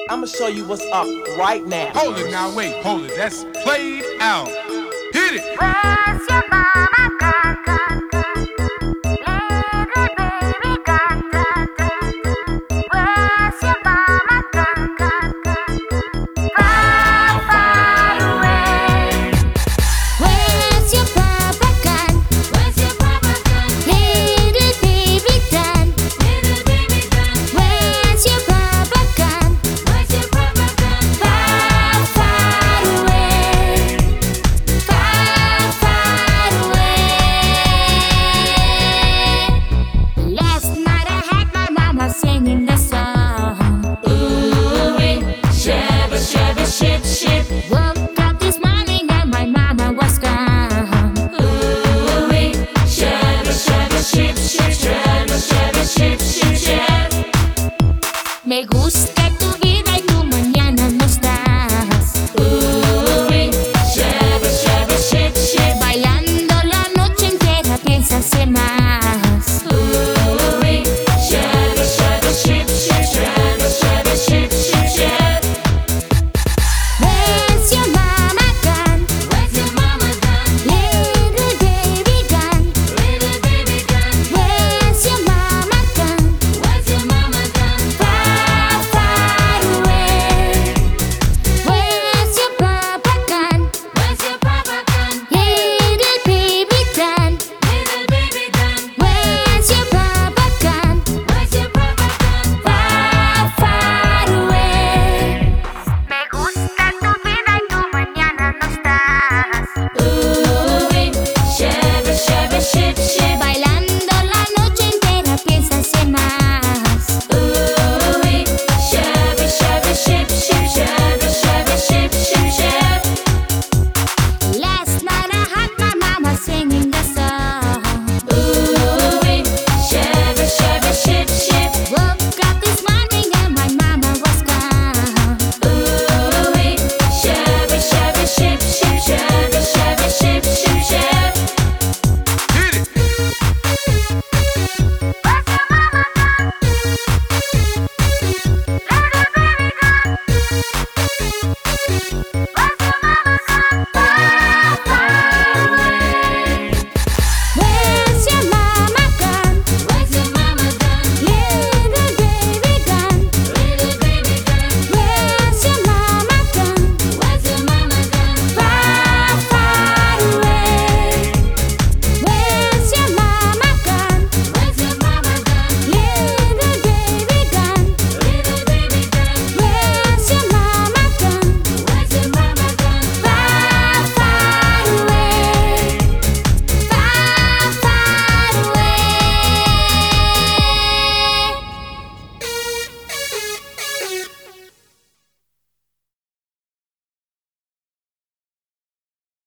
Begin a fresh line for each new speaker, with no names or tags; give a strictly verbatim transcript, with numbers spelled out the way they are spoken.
I'ma show you what's up right now.
Hold it now, wait, hold it. That's played out. Hit it.
Where's your mama gone, gone, gone, gone? Little baby gone, gone, gone, gone. Where's your mama gone, gone, gone, gone? Far, far away. Where's your papa gone? Where's your papa gone? Little baby gone. Little baby gone. Where's your papa gone? Where's your papa gone? Far, far away. Far, far away. Last night I had my mama singing the song. Ooh-wee, shabba, shabba, ship, ship. Woke up this morning and my mama was gone. Ooh-wee, shabba, shabba, ship, ship, shabba, shabba, ship, ship, ship. Me gusta